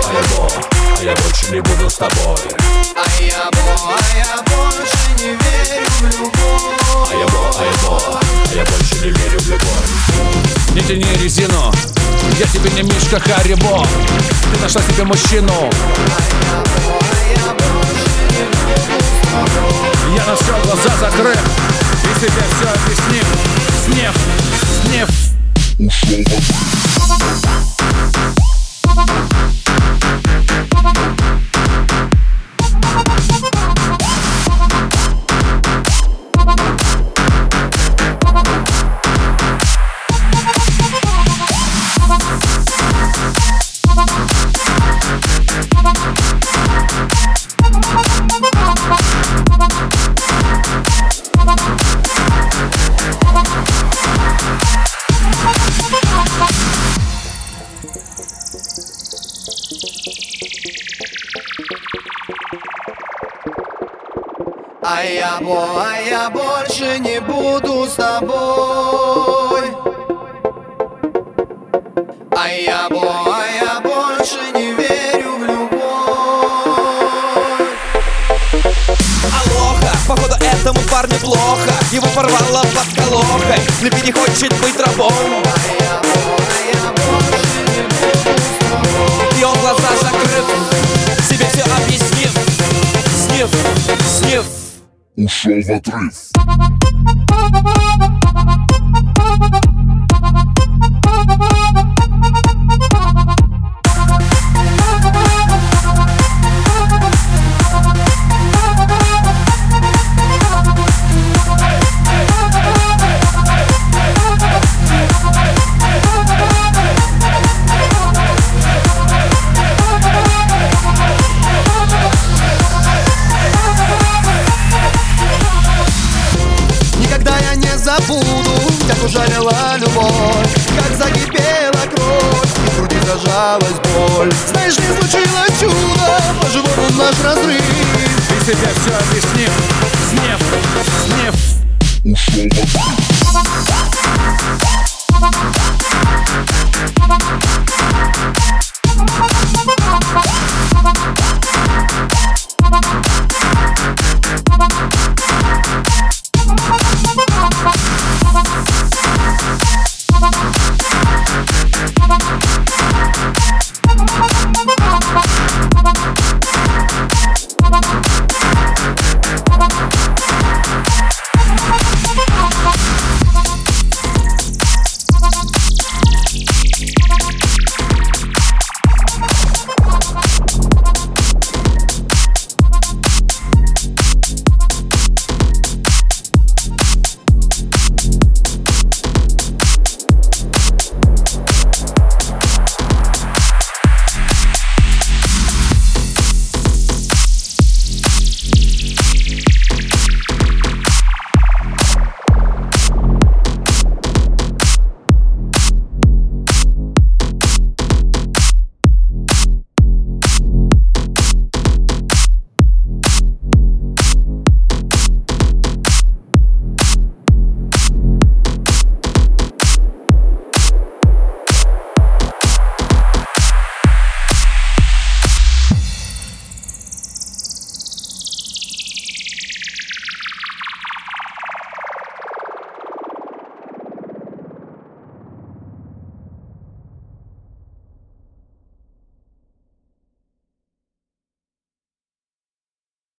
я больше не буду с тобой. А я больше не верю в любовь. Я больше не верю в любовь. Не тяни резину, я тебе не Мишка Харибо. Ты нашла себе мужчину. Я на все глаза закрыт и тебе все объяснил. Снев А я больше не буду с тобой. А я больше не верю в любовь. Алоха, походу этому парню плохо. Его порвало под колохой, Слепи не хочет быть рабом. А я больше не буду с тобой. И он глаза закрыв, себе все объяснив. Снив ушел в отрыв. Забуду, как ужалила любовь, как закипела кровь, и в груди зажалась боль. Знаешь, не случилось чудо, по живому наш разрыв. И себе все объяснил. Снев Ушел в отрыв.